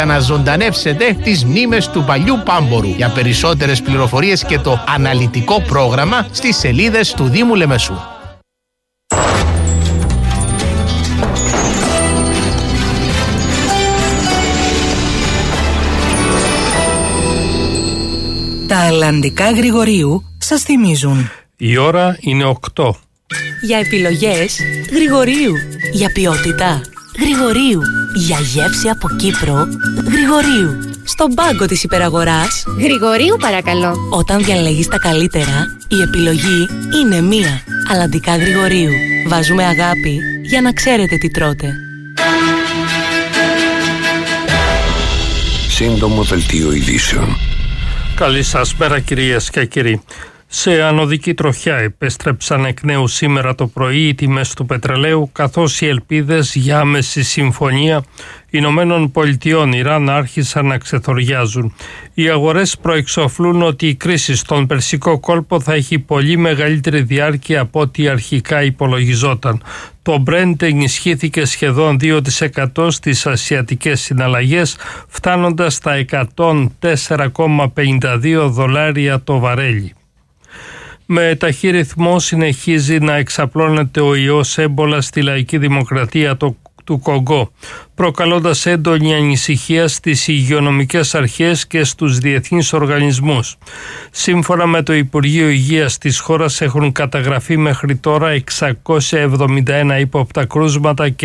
να ζωντανεύσετε τις μνήμες του παλιού Πάμπορου. Για περισσότερες πληροφορίες και το αναλυτικό πρόγραμμα στις σελίδες του Δήμου Λεμεσού. Τα αλλαντικά Γρηγορίου σας θυμίζουν. Η ώρα είναι 8. Για επιλογές Γρηγορίου. Για ποιότητα Γρηγορίου. Για γεύση από Κύπρο Γρηγορίου. Στον πάγκο της υπεραγοράς Γρηγορίου παρακαλώ. Όταν διαλέγεις τα καλύτερα, η επιλογή είναι μία. Αλλαντικά Γρηγορίου. Βάζουμε αγάπη για να ξέρετε τι τρώτε. Σύντομο δελτίο ειδήσεων. Καλή σας μέρα κυρίες και κύριοι. Σε ανωδική τροχιά επέστρεψαν εκ νέου σήμερα το πρωί οι τιμές του πετρελαίου, καθώς οι ελπίδες για άμεση συμφωνία Ηνωμένων Πολιτειών Ιράν άρχισαν να ξεθοριάζουν. Οι αγορές προεξοφλούν ότι η κρίση στον Περσικό κόλπο θα έχει πολύ μεγαλύτερη διάρκεια από ό,τι αρχικά υπολογιζόταν. Το Brent ενισχύθηκε σχεδόν 2% στις ασιατικές συναλλαγές, φτάνοντας στα $104,52 το βαρέλι. Με ταχύ ρυθμό συνεχίζει να εξαπλώνεται ο ιός έμπολα στη Λαϊκή Δημοκρατία του Κονγκό, προκαλώντας έντονη ανησυχία στις υγειονομικές αρχές και στους διεθνείς οργανισμούς. Σύμφωνα με το Υπουργείο Υγείας της χώρας έχουν καταγραφεί μέχρι τώρα 671 ύποπτα κρούσματα και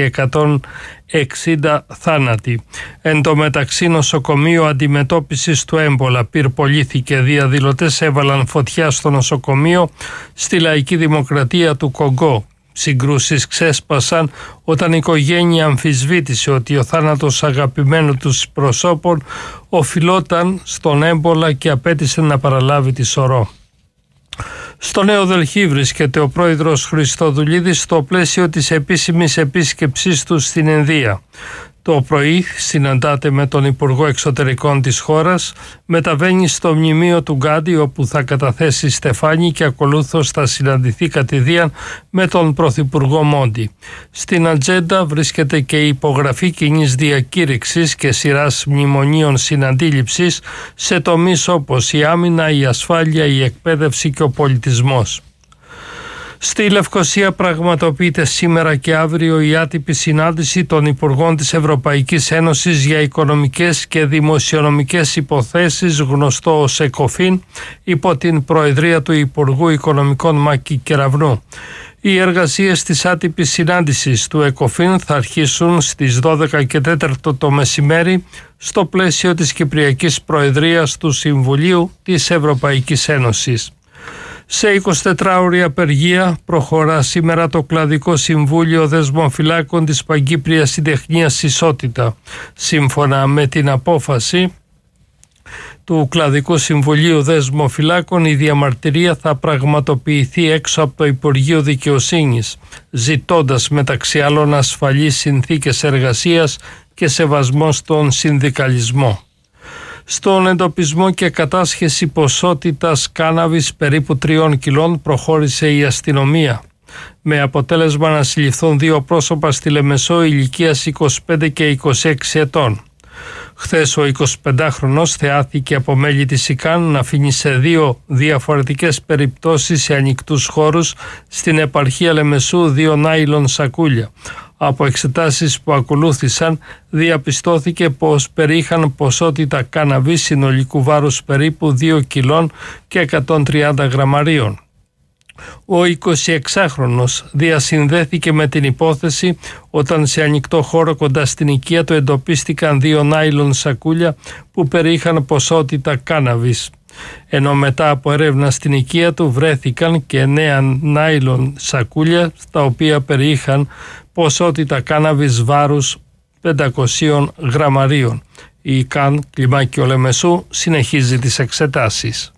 160 θάνατοι. Εν τω μεταξύ, νοσοκομείο αντιμετώπισης του έμπολα πυρπολήθηκε. Διαδηλωτές έβαλαν φωτιά στο νοσοκομείο στη Λαϊκή Δημοκρατία του Κονγκό. Συγκρούσεις ξέσπασαν όταν η οικογένεια αμφισβήτησε ότι ο θάνατος αγαπημένου τους προσώπων οφειλόταν στον έμπολα και απέτησε να παραλάβει τη σωρό. Στο Νέο Δελχή βρίσκεται ο πρόεδρος Χριστοδουλίδης στο πλαίσιο της επίσημης επίσκεψής του στην Ινδία. Το πρωί συναντάται με τον Υπουργό Εξωτερικών της χώρας, μεταβαίνει στο μνημείο του Γκάντι όπου θα καταθέσει στεφάνι και ακολούθως θα συναντηθεί κατηδίαν με τον Πρωθυπουργό Μόντι. Στην ατζέντα βρίσκεται και η υπογραφή κοινής διακήρυξης και σειράς μνημονίων συναντήληψης σε τομείς όπως η άμυνα, η ασφάλεια, η εκπαίδευση και ο πολιτισμός. Στη Λευκοσία πραγματοποιείται σήμερα και αύριο η άτυπη συνάντηση των Υπουργών της Ευρωπαϊκής Ένωσης για οικονομικές και δημοσιονομικές υποθέσεις, γνωστό ως ΕΚΟΦΗΝ, υπό την προεδρία του Υπουργού Οικονομικών Μάκη Κεραυνού. Οι εργασίες της άτυπης συνάντησης του ΕΚΟΦΗΝ θα αρχίσουν στις 12 και 4 το μεσημέρι στο πλαίσιο της Κυπριακής Προεδρίας του Συμβουλίου της Ευρωπαϊκής Ένωσης. Σε 24ωρη απεργία προχωρά σήμερα το Κλαδικό Συμβούλιο Δεσμοφυλάκων της Παγκύπριας Συντεχνίας Ισότητα. Σύμφωνα με την απόφαση του Κλαδικού Συμβουλίου Δεσμοφυλάκων, η διαμαρτυρία θα πραγματοποιηθεί έξω από το Υπουργείο Δικαιοσύνης, ζητώντας μεταξύ άλλων ασφαλείς συνθήκες εργασίας και σεβασμό στον συνδικαλισμό. Στον εντοπισμό και κατάσχεση ποσότητας κάναβης περίπου 3 κιλών προχώρησε η αστυνομία, με αποτέλεσμα να συλληφθούν 2 πρόσωπα στη Λεμεσό ηλικίας 25 και 26 ετών. Χθες ο 25χρονος θεάθηκε από μέλη της ΙΚΑΝ να φύγει σε 2 διαφορετικές περιπτώσεις σε ανοιχτούς χώρους στην επαρχία Λεμεσού 2 νάιλον σακούλια. Από εξετάσεις που ακολούθησαν διαπιστώθηκε πως περιείχαν ποσότητα κάναβη συνολικού βάρους περίπου 2 κιλών και 130 γραμμαρίων. Ο 26χρονος διασυνδέθηκε με την υπόθεση όταν σε ανοιχτό χώρο κοντά στην οικία του εντοπίστηκαν 2 νάιλον σακούλια που περιείχαν ποσότητα κάναβης. Ενώ μετά από έρευνα στην οικία του βρέθηκαν και 9 νάιλον σακούλια τα οποία περιείχαν ποσότητα κάναβης βάρους 500 γραμμαρίων. Η ΙΚΑΝ Κλιμάκιο Λεμεσού συνεχίζει τις εξετάσεις.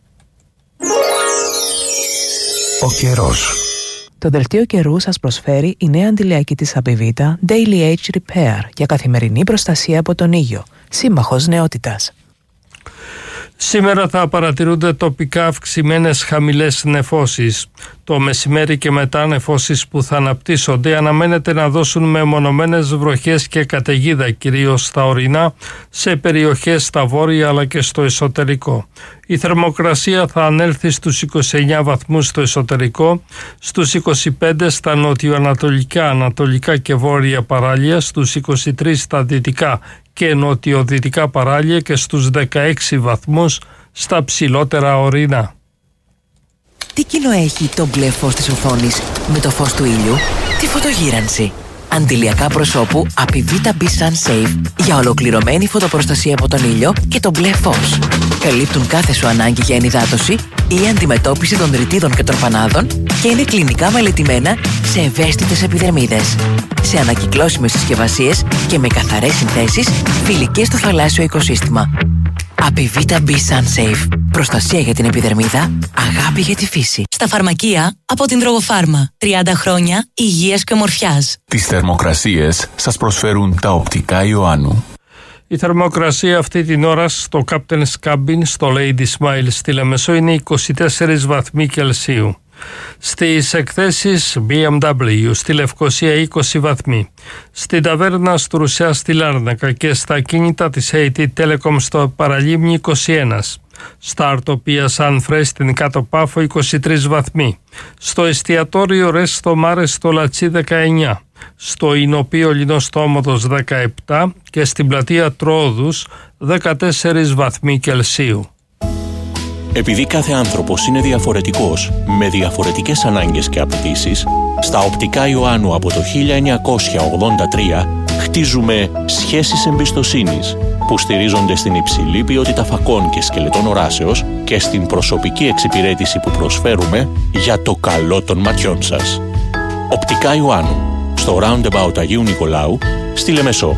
Ο καιρός. Το δελτίο καιρού σας προσφέρει η νέα αντιλιακή της Απιβίτα Daily Age Repair για καθημερινή προστασία από τον ήλιο. Σύμμαχος νεότητας. Σήμερα θα παρατηρούνται τοπικά αυξημένες χαμηλές νεφώσεις. Το μεσημέρι και μετά νεφώσεις που θα αναπτύσσονται αναμένεται να δώσουν μεμονωμένες βροχές και καταιγίδα, κυρίως στα ορεινά, σε περιοχές στα βόρεια αλλά και στο εσωτερικό. Η θερμοκρασία θα ανέλθει στους 29 βαθμούς στο εσωτερικό, στους 25 στα νοτιοανατολικά, ανατολικά και βόρεια παράλια, στους 23 στα δυτικά και νοτιοδυτικά παράλια και στους 16 βαθμούς στα ψηλότερα ορεινά. Τι κοινό έχει το μπλε φως της οθόνης με το φως του ήλιου? Τη φωτογύρανση. Αντιλιακά προσώπου Apivita B Sun Safe για ολοκληρωμένη φωτοπροστασία από τον ήλιο και το μπλε φως. Καλύπτουν κάθε σου ανάγκη για ενυδάτωση ή αντιμετώπιση των ρητίδων και τροφανάδων και είναι κλινικά μελετημένα σε ευαίσθητες επιδερμίδες. Σε ανακυκλώσιμες συσκευασίες και με καθαρές συνθέσεις φιλικές στο θαλάσσιο οικοσύστημα. Apivita B Sun Safe. Προστασία για την επιδερμίδα, αγάπη για τη φύση. Στα φαρμακεία από την Τρογοφάρμα. 30 χρόνια υγείας και ομορφιάς. Τις θερμοκρασίες σας προσφέρουν τα οπτικά Ιωάννου. Η θερμοκρασία αυτή την ώρα στο Captain's Cabin, στο Lady Smile στη Λεμεσό είναι 24 βαθμοί Κελσίου. Στις εκθέσεις BMW στη Λευκοσία 20 βαθμοί, στην ταβέρνα Στρουσιά στη Λάρνακα και στα ακίνητα της AT Telecom στο Παραλίμνη 21, στα Αρτοπία Sunfresh στην Κάτω Πάφο 23 βαθμοί, στο εστιατόριο Resto Mare στο Λατσί 19, στο Ινοπείο Λινοστόμοδος 17 και στην πλατεία Τρόδους 14 βαθμοί Κελσίου. Επειδή κάθε άνθρωπος είναι διαφορετικός, με διαφορετικές ανάγκες και απαιτήσεις, στα οπτικά Ιωάννου από το 1983 χτίζουμε σχέσεις εμπιστοσύνης που στηρίζονται στην υψηλή ποιότητα φακών και σκελετών οράσεως και στην προσωπική εξυπηρέτηση που προσφέρουμε για το καλό των ματιών σας. Οπτικά Ιωάννου, στο Roundabout Αγίου Νικολάου, στη Λεμεσό.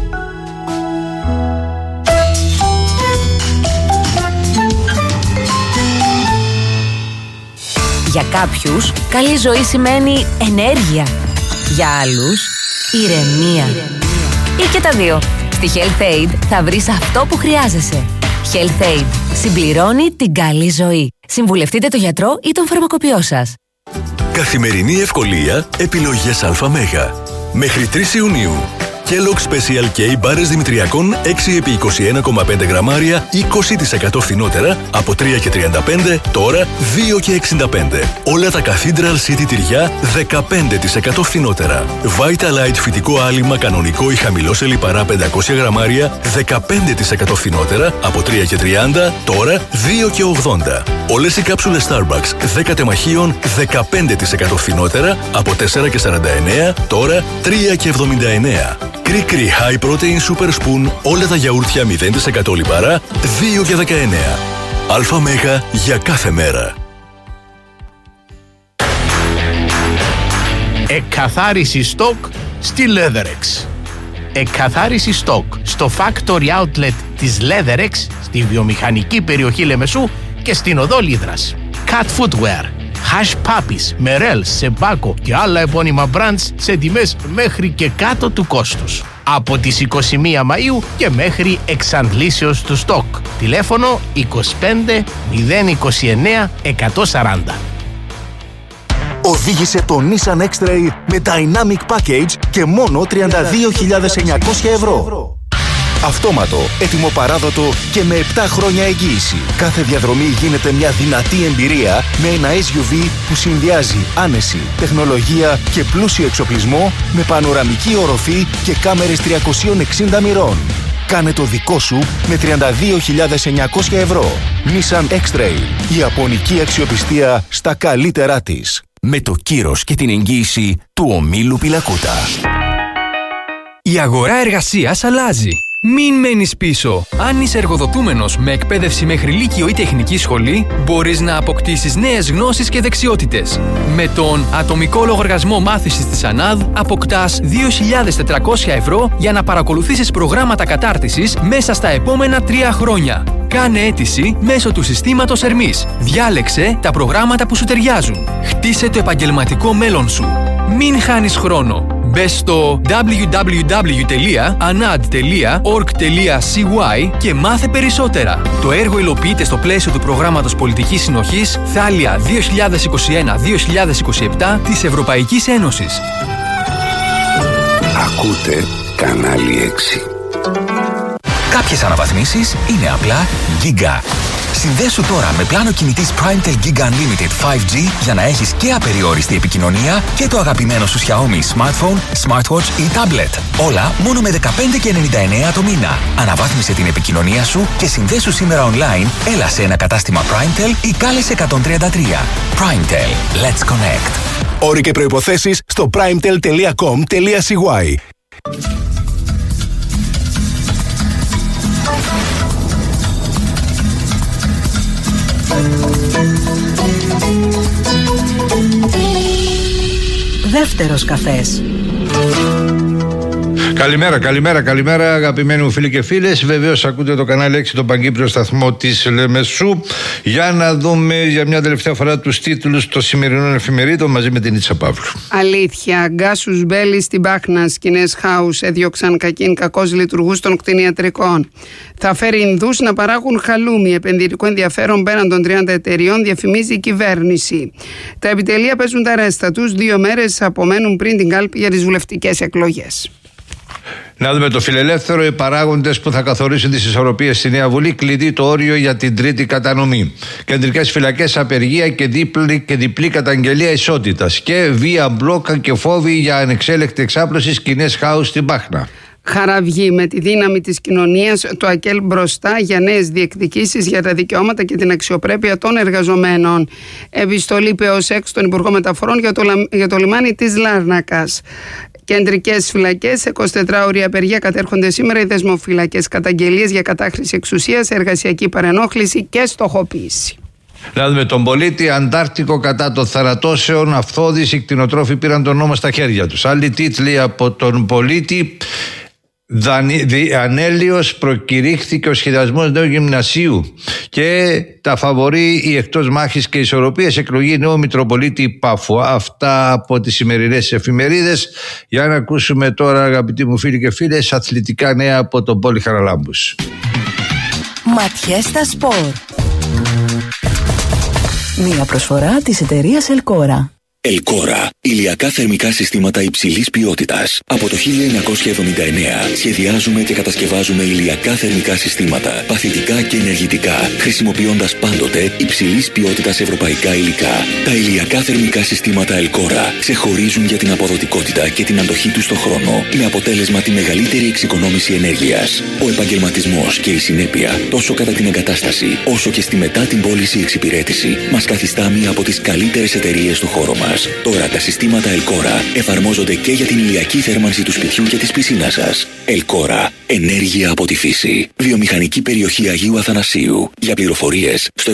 Για κάποιους, καλή ζωή σημαίνει ενέργεια. Για άλλους, ηρεμία. Ή και τα δύο. Στη Health Aid θα βρεις αυτό που χρειάζεσαι. Health Aid. Συμπληρώνει την καλή ζωή. Συμβουλευτείτε τον γιατρό ή τον φαρμακοποιό σας. Καθημερινή ευκολία, επιλογές ΑΜΕΓΑ. Μέχρι 3 Ιουνίου. Kellogg Special K μπάρες δημητριακών 6x21,5 γραμμάρια 20% φθηνότερα από 3,35 τώρα 2,65. Όλα τα Cathedral City τυριά 15% φθηνότερα. Vitalite φυτικό άλυμα κανονικό ή χαμηλό σε λιπαρά 500 γραμμάρια 15% φθηνότερα από 3,30 τώρα 2,80. Όλες οι κάψουλες Starbucks 10 τεμαχίων 15% φθηνότερα από 4,49 τώρα 3,79. Κρι-κρι High Protein Super Spoon όλα τα γιαούρτια 0% λιπαρά 2,19. ΑΜΕΓΑ για κάθε μέρα. Εκκαθάριση στόκ στη Leatherex. Εκκαθάριση στόκ στο Factory Outlet της Leatherex στη βιομηχανική περιοχή Λεμεσού και στην οδό Λίδρας. Cat Footwear, Hush Puppies, Merrell, Sebaco και άλλα επώνυμα brands σε τιμές μέχρι και κάτω του κόστους. Από τις 21 Μαΐου και μέχρι εξαντλήσεως του στόκ. Τηλέφωνο 25 029 140. Οδήγησε το Nissan X-Trail με Dynamic Package και μόνο 32.900 ευρώ. Αυτόματο, έτοιμο παράδοτο και με 7 χρόνια εγγύηση. Κάθε διαδρομή γίνεται μια δυνατή εμπειρία με ένα SUV που συνδυάζει άνεση, τεχνολογία και πλούσιο εξοπλισμό με πανοραμική οροφή και κάμερες 360 μοιρών. Κάνε το δικό σου με 32.900 ευρώ. Nissan X-Trail, η ιαπωνική αξιοπιστία στα καλύτερά της. Με το κύρος και την εγγύηση του ομίλου Πιλακούτα. Η αγορά εργασίας αλλάζει. Μην μένεις πίσω. Αν είσαι εργοδοτούμενος με εκπαίδευση μέχρι λύκειο ή τεχνική σχολή, μπορείς να αποκτήσεις νέες γνώσεις και δεξιότητες. Με τον ατομικό λογαριασμό μάθησης της ΑΝΑΔ αποκτάς 2.400 ευρώ για να παρακολουθήσεις προγράμματα κατάρτισης μέσα στα επόμενα 3 χρόνια. Κάνε αίτηση μέσω του συστήματος Ερμής. Διάλεξε τα προγράμματα που σου ταιριάζουν. Χτίσε το επαγγελματικό μέλλον σου. Μην χάνεις χρόνο. Μπες στο www.anad.org.cy και μάθε περισσότερα. Το έργο υλοποιείται στο πλαίσιο του προγράμματος Πολιτικής Συνοχής Θάλια 2021-2027 της Ευρωπαϊκής Ένωσης. Ακούτε κανάλι 6. Κάποιες αναβαθμίσεις είναι απλά Giga. Συνδέσου τώρα με πλάνο κινητής PrimeTel Giga Unlimited 5G για να έχεις και απεριόριστη επικοινωνία και το αγαπημένο σου Xiaomi Smartphone, Smartwatch ή Tablet. Όλα μόνο με 15,99 το μήνα. Αναβάθμισε την επικοινωνία σου και συνδέσου σήμερα online, έλα σε ένα κατάστημα PrimeTel ή κάλεσε 133. PrimeTel. Let's connect. Όροι και προϋποθέσεις στο primetel.com.cy. Δεύτερος καφές. Καλημέρα αγαπημένοι μου φίλοι και φίλες. Βεβαίως ακούτε το κανάλι 6, τον παγκύπριο σταθμό της Λεμεσού. Για να δούμε για μια τελευταία φορά τους τίτλους των σημερινών εφημερίδων μαζί με την Ίτσα Παύλου. Αλήθεια, γκάσους μπέλη στην Πάχνα, σκηνές χάους έδιωξαν κακήν κακώς λειτουργούς των κτηνιατρικών. Θα φέρει Ινδούς να παράγουν χαλούμι, επενδυτικό ενδιαφέρον πέραν των 30 εταιριών, διαφημίζει η κυβέρνηση. Τα επιτελεία παίζουν τα ρέστα τους, 2 μέρες απομένουν πριν την κάλπη για τις βουλευτικές εκλογές. Να δούμε το Φιλελεύθερο. Οι παράγοντες που θα καθορίσουν τις ισορροπίες στη Νέα Βουλή, κλειδί το όριο για την τρίτη κατανομή. Κεντρικές φυλακές, απεργία και διπλή καταγγελία ισότητας. Και βία, μπλόκα και φόβοι για ανεξέλεκτη εξάπλωση, σκηνές χάους στην Πάχνα. Χαραυγή με τη δύναμη της κοινωνίας, το ΑΚΕΛ μπροστά για νέες διεκδικήσεις για τα δικαιώματα και την αξιοπρέπεια των εργαζομένων. Επιστολή ΠΕΟΣΕΚ στον Υπουργό Μεταφορών για το λιμάνι της Λάρνακας. Κεντρικές φυλακές, 24ωρη απεργία κατέρχονται σήμερα οι δεσμοφυλακές. Καταγγελίες για κατάχρηση εξουσίας, εργασιακή παρενόχληση και στοχοποίηση. Να δούμε τον πολίτη. Αντάρτικο κατά των θανατώσεων. Αυθώδης, οι κτηνοτρόφοι πήραν τον νόμο στα χέρια τους. Άλλοι τίτλοι από τον πολίτη. Ανέλιος, προκηρύχθηκε ο σχεδιασμός νέου γυμνασίου. Και τα φαβορεί οι εκτός μάχης και ισορροπίες, εκλογή νέου Μητροπολίτη Πάφου. Αυτά από τις σημερινές εφημερίδες. Για να ακούσουμε τώρα, αγαπητοί μου φίλοι και φίλες, αθλητικά νέα από τον Πόλη Χαραλάμπους. Ματιές στα σπορ. Μία προσφορά της εταιρείας Ελκόρα. Ελκόρα. Ηλιακά θερμικά συστήματα υψηλής ποιότητας. Από το 1979 σχεδιάζουμε και κατασκευάζουμε ηλιακά θερμικά συστήματα, παθητικά και ενεργητικά, χρησιμοποιώντας πάντοτε υψηλής ποιότητας ευρωπαϊκά υλικά. Τα ηλιακά θερμικά συστήματα Ελκόρα ξεχωρίζουν για την αποδοτικότητα και την αντοχή τους στον χρόνο, με αποτέλεσμα τη μεγαλύτερη εξοικονόμηση ενέργειας. Ο επαγγελματισμός και η συνέπεια, τόσο κατά την εγκατάσταση, όσο και στη μετά την πώληση εξυπηρέτηση, μας καθιστά μία από τις καλύτερες εταιρείες του χώρου μας. Τώρα τα συστήματα Ελκόρα εφαρμόζονται και για την ηλιακή θέρμανση του σπιτιού και της πισίνας σας. Ελκόρα. Ενέργεια από τη φύση. Βιομηχανική περιοχή Αγίου Αθανασίου. Για πληροφορίες στο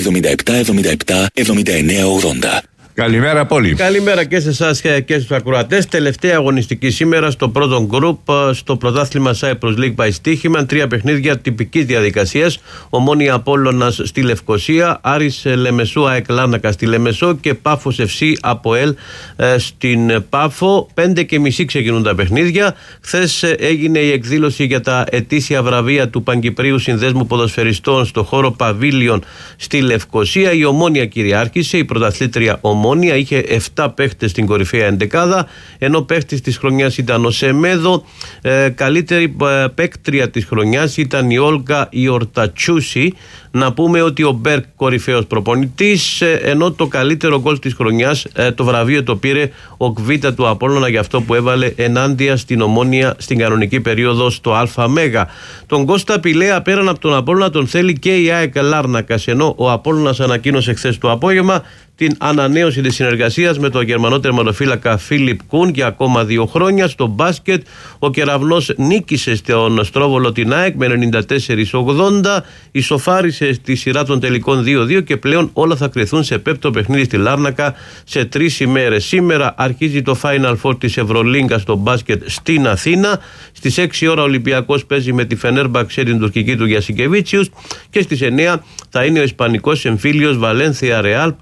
7777-7980. Καλημέρα Πόλη. Καλημέρα και σε εσάς και στους ακροατές. Τελευταία αγωνιστική σήμερα στο πρώτο γκρουπ στο πρωτάθλημα Cyprus League by στοίχημα. 3 παιχνίδια τυπικής διαδικασίας. Ομόνοια Απόλλωνας στη Λευκοσία, Άρης Λεμεσού ΑΕΚ Λάρνακα στη Λεμεσό και Πάφος FC ΑΠΟΕΛ στην Πάφο. 5:30 ξεκινούν τα παιχνίδια. Χθες έγινε η εκδήλωση για τα ετήσια βραβεία του Παγκυπρίου Συνδέσμου Ποδοσφαιριστών στο χώρο Παβίλιον στη Λευκοσία. Η Ομόνοια κυριάρχησε, η πρωταθλήτρια Ομόνοια είχε 7 παίχτες στην κορυφαία εντεκάδα, ενώ παίχτης της χρονιάς ήταν ο Σεμέδο. Καλύτερη παίκτρια της χρονιάς ήταν η Όλγα Ιορτατσούση. Να πούμε ότι ο Μπέρκ κορυφαίος προπονητής, ενώ το καλύτερο γκολ της χρονιάς, το βραβείο το πήρε ο Κβίτα του Απόλλωνα για αυτό που έβαλε ενάντια στην Ομόνοια στην κανονική περίοδο στο ΑΜ. Τον Κώστα Πηλέα πέραν από τον Απόλλωνα τον θέλει και η ΑΕΚ Λάρνακας, ενώ ο Απόλλωνας ανακοίνωσε χθες το απόγευμα την ανανέωση της συνεργασίας με τον Γερμανό τερματοφύλακα Φίλιπ Κουν για ακόμα 2 χρόνια. Στο μπάσκετ ο Κεραυνός νίκησε στον Στρόβολο την ΑΕΚ με 94-80, ισοφάρισε στη σειρά των τελικών 2-2 και πλέον όλα θα κρυθούν σε πέμπτο παιχνίδι στη Λάρνακα σε 3 ημέρες. Σήμερα αρχίζει το Final Four της Ευρωλίγκα στο μπάσκετ στην Αθήνα. Στις 6 ώρα ο Ολυμπιακός παίζει με τη Φενέρμπαξε την τουρκική του Γιασικεβίτσιους και στις 9 θα είναι ο Ισπανικός εμφύλιος Βαλένθια Ρεάλ, πρώτη παρουσία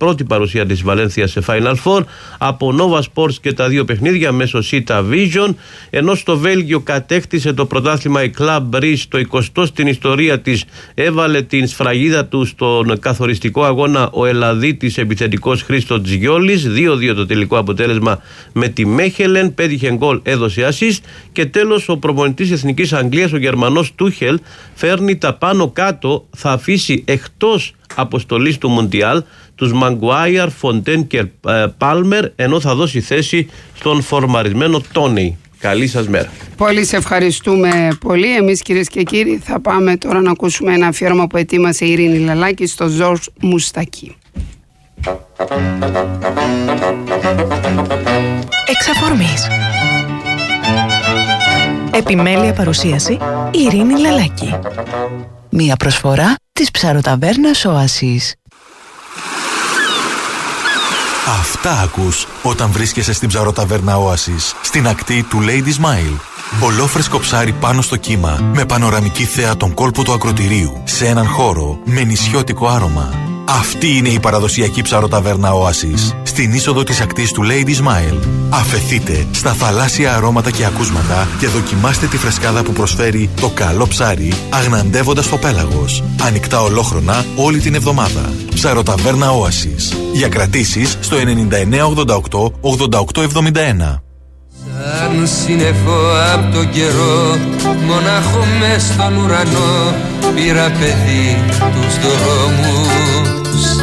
παρουσία της Βαλένθια σε Final Four, από Nova Sports και τα δύο παιχνίδια μέσω Sita Vision, ενώ στο Βέλγιο κατέκτησε το πρωτάθλημα η Club Brugge, το 20ο στην ιστορία της, έβαλε την σφραγίδα του στον καθοριστικό αγώνα ο Ελλαδίτης επιθετικός Χρήστος Τζιόλης, 2-2 το τελικό αποτέλεσμα με τη Μέχελεν, πέτυχε γκολ, έδωσε assist. Και τέλος ο προπονητής Εθνικής Αγγλίας, ο Γερμανός Τούχελ, φέρνει τα πάνω κάτω, θα αφήσει εκτός αποστολής του Μουντιάλ τους Μαγκουάιαρ, Φοντέν και Πάλμερ, ενώ θα δώσει θέση στον φορμαρισμένο Τόνι. Καλή σας μέρα. Πολύ σε ευχαριστούμε πολύ. Εμείς, κυρίες και κύριοι, θα πάμε τώρα να ακούσουμε ένα αφιέρωμα που ετοίμασε η Ειρήνη Λαλάκη στο Ζορζ Μουστακί. Εξαφορμής. Επιμέλεια παρουσίαση η Ειρήνη Λαλάκη. Μία προσφορά της ψαροταβέρνας Οάσης. Αυτά ακούς όταν βρίσκεσαι στην ψαροταβέρνα Oasis, στην ακτή του Lady Smile. Ολόφρεσκο ψάρι πάνω στο κύμα, με πανοραμική θέα τον κόλπο του ακροτηρίου, σε έναν χώρο με νησιώτικο άρωμα. Αυτή είναι η παραδοσιακή ψαροταβέρνα Oasis, στην είσοδο της ακτής του Lady Smile. Αφεθείτε στα θαλάσσια αρώματα και ακούσματα και δοκιμάστε τη φρεσκάδα που προσφέρει το καλό ψάρι, αγναντεύοντας το πέλαγος. Ανοιχτά ολόχρονα όλη την εβδομάδα. Ψαροταβέρνα Oasis. Για κρατήσεις στο 9988 8871. Σαν σύννεφο απ' τον καιρό, μονάχο μες στον ουρανό, πήρα παιδί τους δρόμους.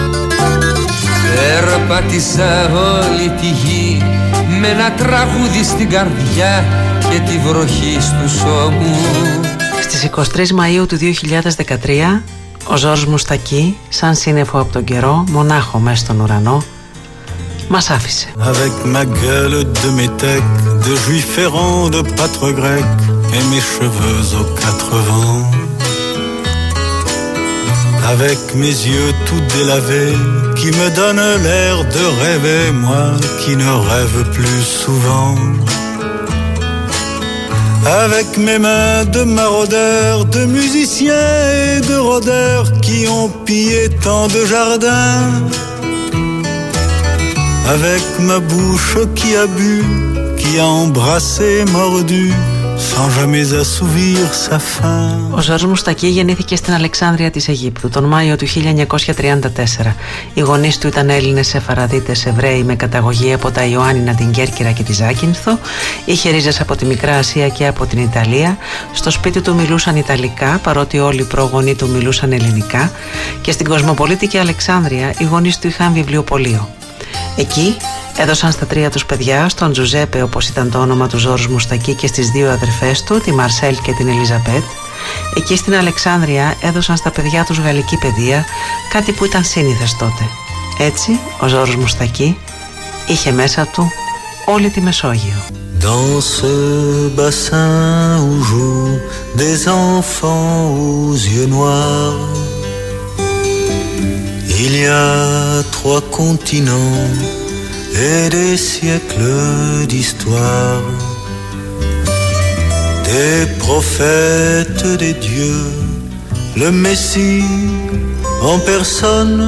Περπάτησα όλη τη γη με ένα τραγούδι στην καρδιά και τη βροχή στους ώμους. Στις 23 Μαΐου του 2013, ο Ζορζ Μουστακί, σαν σύννεφο απ' τον καιρό, μονάχο μες στον ουρανό, μας άφησε. Avec ma gueule de métèque, de juif errant, de pâtre grec, et mes cheveux aux quatre vents. Avec mes yeux tout délavés, qui me donnent l'air de rêver, moi qui ne rêve plus souvent. Avec mes mains de maraudeurs, de musiciens et de rôdeurs, qui ont pillé tant de jardins. Avec ma bouche qui a bu, qui a embrassé, mordu, sans jamais assouvir sa faim. Ο Ζορζ Μουστακί γεννήθηκε στην Αλεξάνδρεια της Αιγύπτου τον Μάιο του 1934. Οι γονείς του ήταν Έλληνες Σεφαραδίτες Εβραίοι με καταγωγή από τα Ιωάννινα, την Κέρκυρα και τη Ζάκυνθο. Είχε ρίζες από τη Μικρά Ασία και από την Ιταλία. Στο σπίτι του μιλούσαν Ιταλικά, παρότι όλοι οι πρόγονοι του μιλούσαν Ελληνικά. Και στην κοσμοπολίτικη Αλεξάνδρεια οι γονείς του είχαν βιβλιοπωλείο. Εκεί έδωσαν στα τρία τους παιδιά, στον Τζουζέπε όπως ήταν το όνομα του Ζορζ Μουστακί, και στις δύο αδερφές του, τη Μαρσέλ και την Ελιζαπέτ. Εκεί στην Αλεξάνδρεια έδωσαν στα παιδιά τους γαλλική παιδεία, κάτι που ήταν σύνηθες τότε. Έτσι ο Ζορζ Μουστακί είχε μέσα του όλη τη Μεσόγειο. Dans ce bassin où jouent des enfants aux yeux noirs, il y a 3 continents et des siècles d'histoire, des prophètes des dieux, le Messie en personne.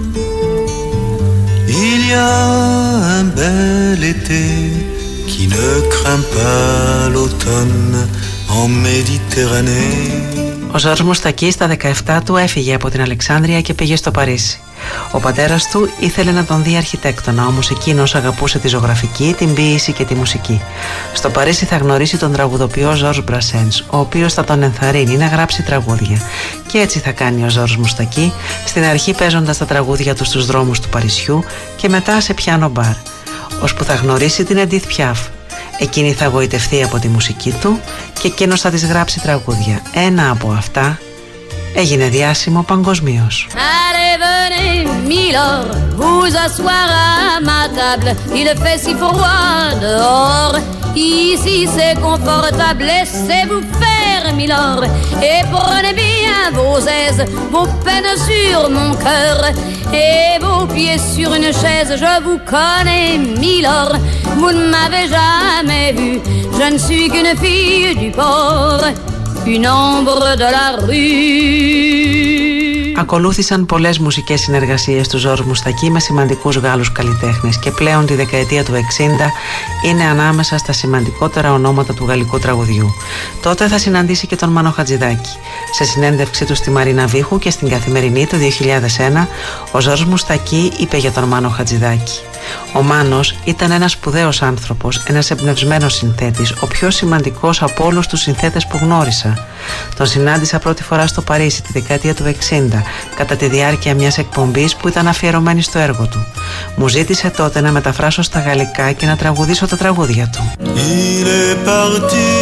Il y a un bel été qui ne craint pas l'automne en Méditerranée. Ο Ζορζ Μουστακί στα 17 του έφυγε από την Αλεξάνδρεια και πήγε στο Παρίσι. Ο πατέρας του ήθελε να τον δει αρχιτέκτονα, όμως εκείνος αγαπούσε τη ζωγραφική, την ποίηση και τη μουσική. Στο Παρίσι θα γνωρίσει τον τραγουδοποιό Ζορζ Μπρασένς, ο οποίος θα τον ενθαρρύνει να γράψει τραγούδια. Και έτσι θα κάνει ο Ζορζ Μουστακί, στην αρχή παίζοντας τα τραγούδια του στους δρόμους του Παρισιού και μετά σε πιάνο μπαρ, ώσπου θα γνωρίσει την Εντίθ Πιάφ. Εκείνη θα γοητευτεί από τη μουσική του και εκείνος θα της γράψει τραγούδια. Ένα από αυτά έγινε διάσημο παγκοσμίως. Allez, venez, Milord, vous asseoir à ma table. Il fait si froid dehors. Ici c'est confortable, laissez-vous faire, Milord. Et prenez bien vos aises, vos peines sur mon cœur. Et vos pieds sur une chaise, je vous connais, Milord. Vous ne m'avez jamais vu, je ne suis qu'une fille du port. Une ombre de la rue. Ακολούθησαν πολλές μουσικές συνεργασίες του Ζορζ Μουστακί με σημαντικούς Γάλλους καλλιτέχνες και πλέον τη δεκαετία του 60 είναι ανάμεσα στα σημαντικότερα ονόματα του γαλλικού τραγουδιού. Τότε θα συναντήσει και τον Μάνο Χατζηδάκη. Σε συνέντευξή του στη Μαρίνα Βίχου και στην Καθημερινή το 2001, ο Ζορζ Μουστακί είπε για τον Μάνο Χατζηδάκη: «Ο Μάνος ήταν ένας σπουδαίος άνθρωπος, ένας εμπνευσμένος συνθέτης, ο πιο σημαντικός από όλους τους συνθέτες που γνώρισα. Τον συνάντησα πρώτη φορά στο Παρίσι τη δεκαετία του 60, κατά τη διάρκεια μιας εκπομπής που ήταν αφιερωμένη στο έργο του. Μου ζήτησε τότε να μεταφράσω στα γαλλικά και να τραγουδήσω τα τραγούδια του». Il est parti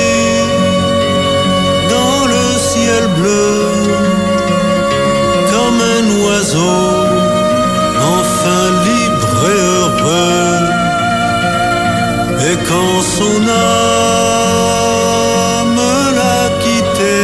dans le ciel bleu comme un oiseau enfin libre et heureux, et quand son âme l'a quitté,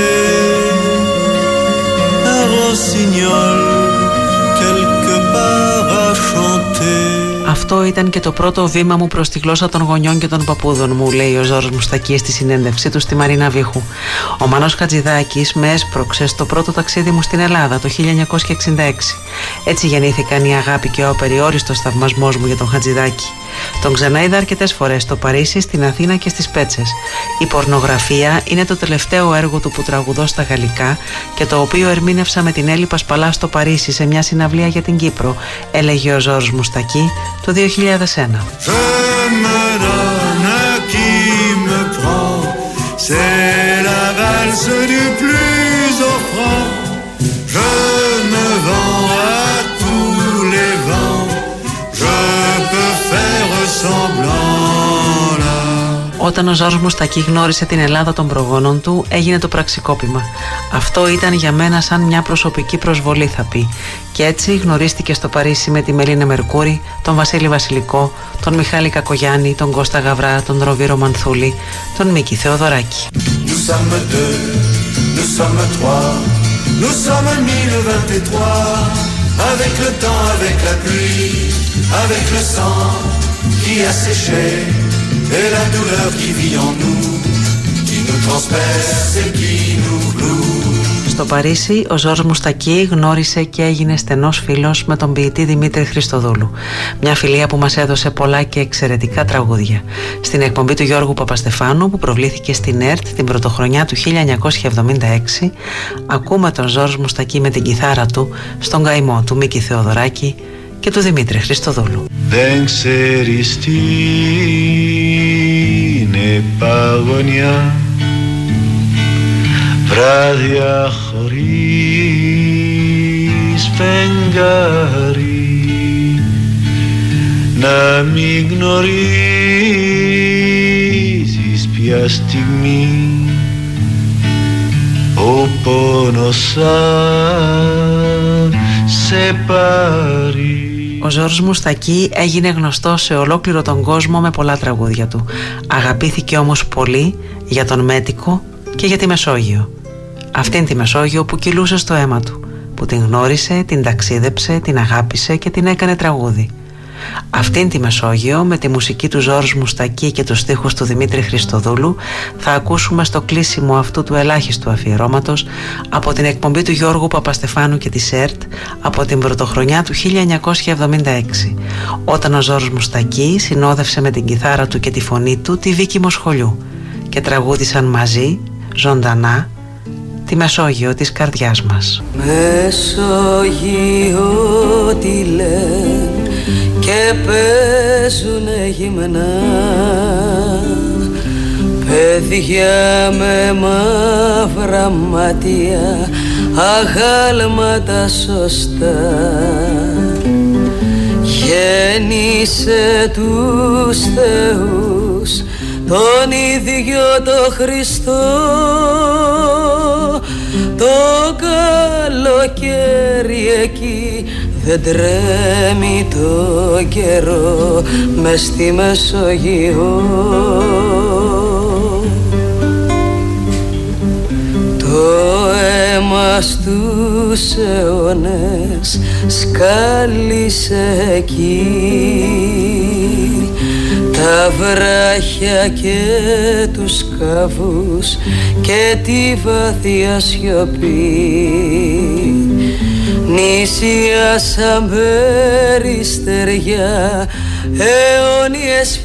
un rossignol quelque part a chanté. Αυτό ήταν και το πρώτο βήμα μου προς τη γλώσσα των γονιών και των παππούδων μου, λέει ο Ζορζ Μουστακί στη συνέντευξή του στη Μαρίνα Βίχου. Ο Μάνος Χατζηδάκης με έσπρωξε στο πρώτο ταξίδι μου στην Ελλάδα το 1966. Έτσι γεννήθηκαν η αγάπη και ο απεριόριστος θαυμασμός μου για τον Χατζηδάκη. Τον ξαναείδα αρκετές φορές στο Παρίσι, στην Αθήνα και στις Πέτσες. Η Πορνογραφία είναι το τελευταίο έργο του που τραγουδώ στα γαλλικά και το οποίο ερμήνευσα με την Έλλη Πασπαλά στο Παρίσι σε μια συναυλία για την Κύπρο, έλεγε ο Ζορζ Μουστακί το 2001. Όταν ο Ζορζ Μουστακί γνώρισε την Ελλάδα των προγόνων του, έγινε το πραξικόπημα. Αυτό ήταν για μένα σαν μια προσωπική προσβολή, θα πει. Και έτσι γνωρίστηκε στο Παρίσι με τη Μελίνα Μερκούρη, τον Βασίλη Βασιλικό, τον Μιχάλη Κακογιάννη, τον Κώστα Γαβρά, τον Ροβίρο Μανθούλη, τον Μίκη Θεοδωράκη. Et la douleur qui vit en nous, qui nous transperce et qui nous cloue. Στο Παρίσι, ο Ζορζ Μουστακί γνώρισε και έγινε στενός φίλος με τον ποιητή Δημήτρη Χριστοδούλου. Μια φιλία που μας έδωσε πολλά και εξαιρετικά τραγούδια. Στην εκπομπή του Γιώργου Παπαστεφάνου, που προβλήθηκε στην ΕΡΤ την πρωτοχρονιά του 1976, ακούμε τον Ζορζ Μουστακί με την κιθάρα του στον καημό του Μίκη Θεοδωράκη και του Δημήτρη Χριστοδούλου. Δεν ξέρεις τι είναι παγωνιά, βράδια χωρίς φεγγάρι, να μην γνωρίζεις ποια στιγμή ο πόνος σαν σε πάρει. Ο Ζορζ Μουστακί έγινε γνωστός σε ολόκληρο τον κόσμο με πολλά τραγούδια του. Αγαπήθηκε όμως πολύ για τον Μέτικο και για τη Μεσόγειο. Αυτήν τη Μεσόγειο που κυλούσε στο αίμα του, που την γνώρισε, την ταξίδεψε, την αγάπησε και την έκανε τραγούδι. Αυτήν τη Μεσόγειο, με τη μουσική του Ζορζ Μουστακί και τους στίχους του Δημήτρη Χριστοδούλου, θα ακούσουμε στο κλείσιμο αυτού του ελάχιστου αφιερώματος από την εκπομπή του Γιώργου Παπαστεφάνου και της ΕΡΤ από την πρωτοχρονιά του 1976, όταν ο Ζορζ Μουστακί συνόδευσε με την κιθάρα του και τη φωνή του τη Βίκη Μοσχολιού και τραγούδισαν μαζί, ζωντανά, τη Μεσόγειο της καρδιάς μας. Μεσόγειο τι λένε και παίζουνε γυμνά παιδιά με μαύρα μάτια, αγάλματα σωστά. Γέννησε τους θεούς τον ίδιο το Χριστό, το καλοκαίρι εκεί δεν τρέμει το καιρό μες στη Μεσόγειο. Το αίμα στους αιώνες σκάλισε εκεί, τα βράχια και τους καβούς και τη βαθιά σιωπή. νησία σαν περιστεριά, αιώνιες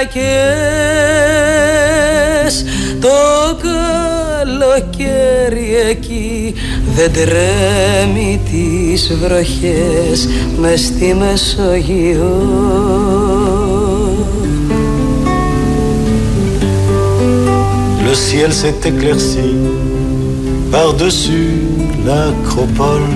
φυλακές. Το καλοκαίρι εκεί δεν τρέμει τις βροχές μες στη Μεσόγειο. Le ciel s'est éclairci par-dessus l'acropole.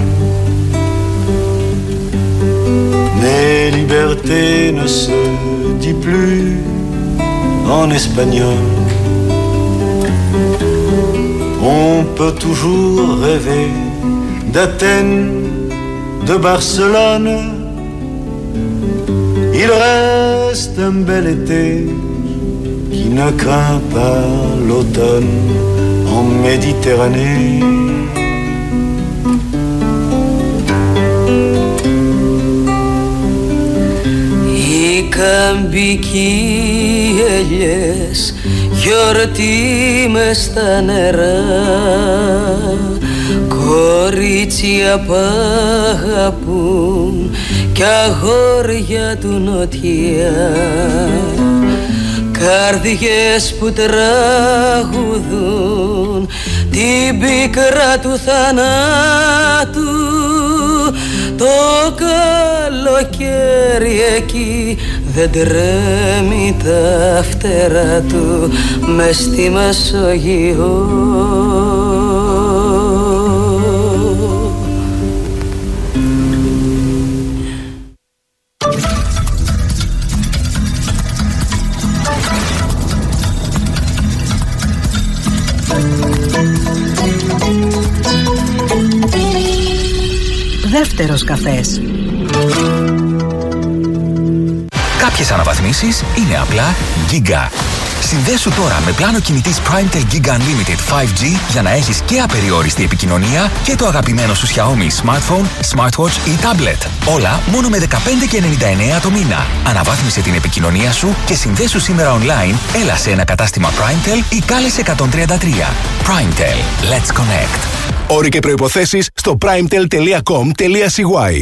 Mais liberté ne se dit plus en espagnol. On peut toujours rêver d'Athènes, de Barcelone. Il reste un bel été qui ne craint pas l'automne en Méditerranée. Οι καμπικοί ελιές, γιορτή μες στα νερά, κορίτσια που αγαπούν κι αγόρια του νοτιά, καρδιές που τραγουδούν την πίκρα του θανάτου. Το καλοκαίρι εκεί δεν τρέμει τα φτερά του μες στη Μεσόγειο. Δεύτερος καφές. Κάποιες αναβαθμίσεις είναι απλά Giga. Συνδέσου τώρα με πλάνο κινητής PrimeTel Giga Unlimited 5G για να έχεις και απεριόριστη επικοινωνία και το αγαπημένο σου Xiaomi smartphone, smartwatch ή tablet. Όλα μόνο με 15,99 το μήνα. Αναβάθμισε την επικοινωνία σου και συνδέσου σήμερα online, έλα σε ένα κατάστημα PrimeTel ή κάλεσε 133. PrimeTel. Let's connect. Όροι και προϋποθέσεις στο primetel.com.cy.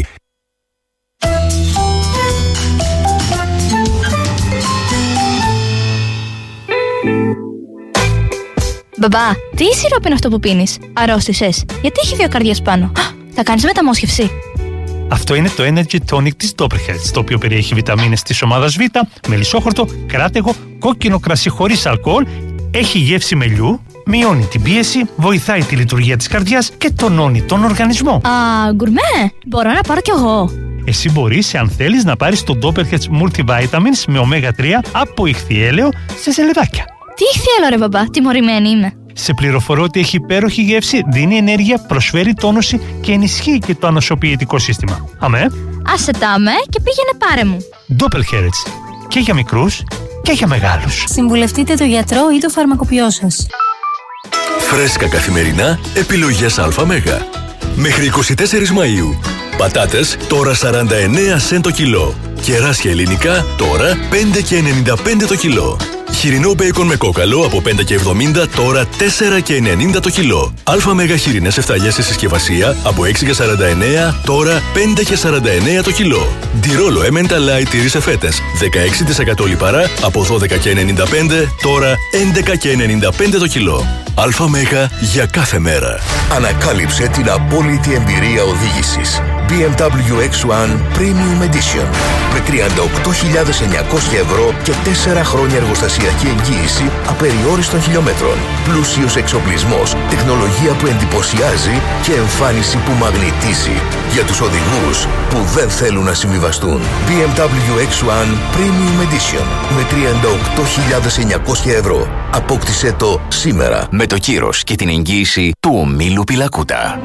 Μπαμπά, τι σιρόπι είναι αυτό που πίνεις? Αρρώστησες? Γιατί έχει 2 καρδιές πάνω? Θα κάνεις μεταμόσχευση? Αυτό είναι το Energy Tonic της Doppelherz, το οποίο περιέχει βιταμίνες της ομάδας Β, μελισσόχορτο, κράτεγο, κόκκινο κρασί χωρίς αλκοόλ, έχει γεύση μελιού, μειώνει την πίεση, βοηθάει τη λειτουργία της καρδιάς και τονώνει τον οργανισμό. Γκουρμέ! Μπορώ να πάρω κι εγώ. Εσύ μπορείς, αν θέλεις, να πάρεις το Doppelherz Multivitamins με ω3 από ηχθιέλαιο σε ζελεδάκια. Τι ηχθιέλαιο ρε μπαμπά, τιμωρημένη είμαι. Σε πληροφορώ ότι έχει υπέροχη γεύση, δίνει ενέργεια, προσφέρει τόνωση και ενισχύει και το ανοσοποιητικό σύστημα. Αμέ. Άσε τα αμέ και πήγαινε πάρε μου. Doppelherz. Και για μικρούς και για μεγάλους. Συμβουλευτείτε το γιατρό ή το φαρμακοποιό σας. Φρέσκα καθημερινά, επιλογές ΑΜ. Μέχρι 24 Μαΐου. Πατάτες τώρα 49 σεν το κιλό. Κεράσια ελληνικά τώρα 5,95 το κιλό. Χοιρινό μπέικον με κόκαλο από 5,70 τώρα 4,90 το κιλό. ΑΜ χοιρινές εφταλιές σε συσκευασία από 6,49 τώρα 5,49 το κιλό. Ντιρόλο Emmental Light τυρί σε φέτες 16% λιπαρά από 12,95 τώρα 11,95 το κιλό. ΑΜ για κάθε μέρα. Ανακάλυψε την απόλυτη εμπειρία οδήγησης. BMW X1 Premium Edition με 38.900 ευρώ και 4 χρόνια εργοστασιακή εγγύηση απεριόριστων χιλιόμετρων. Πλούσιος εξοπλισμός, τεχνολογία που εντυπωσιάζει και εμφάνιση που μαγνητίζει για τους οδηγούς που δεν θέλουν να συμβιβαστούν. BMW X1 Premium Edition με 38.900 ευρώ. Απόκτησε το σήμερα με το κύρος και την εγγύηση του ομίλου Πιλακούτα.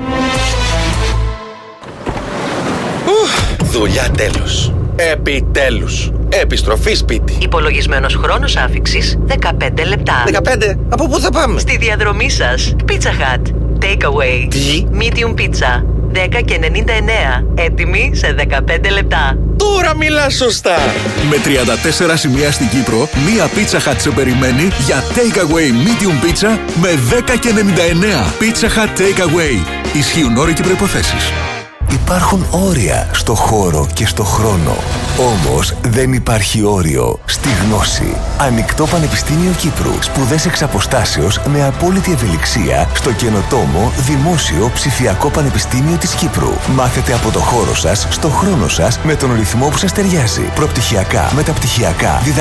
Δουλειά τέλος. Επιτέλους. Επιστροφή σπίτι. Υπολογισμένος χρόνος άφιξης 15 λεπτά. 15? Από πού θα πάμε? Στη διαδρομή σας. Pizza Hut. Takeaway. Τι? Medium pizza. 10,99. Έτοιμη σε 15 λεπτά. Τώρα μιλάς σωστά. Με 34 σημεία στην Κύπρο, μία Pizza Hut σε περιμένει για Takeaway Medium Pizza με 10,99. Pizza Hut Takeaway. Ισχύουν όροι και προϋποθέσεις. Υπάρχουν όρια στο χώρο και στο χρόνο. Όμως δεν υπάρχει όριο στη γνώση. Ανοιχτό Πανεπιστήμιο Κύπρου. Σπουδές εξ αποστάσεως με απόλυτη ευελιξία στο καινοτόμο Δημόσιο Ψηφιακό Πανεπιστήμιο της Κύπρου. Μάθετε από το χώρο σας, στο χρόνο σας, με τον ρυθμό που σας ταιριάζει. Προπτυχιακά, μεταπτυχιακά,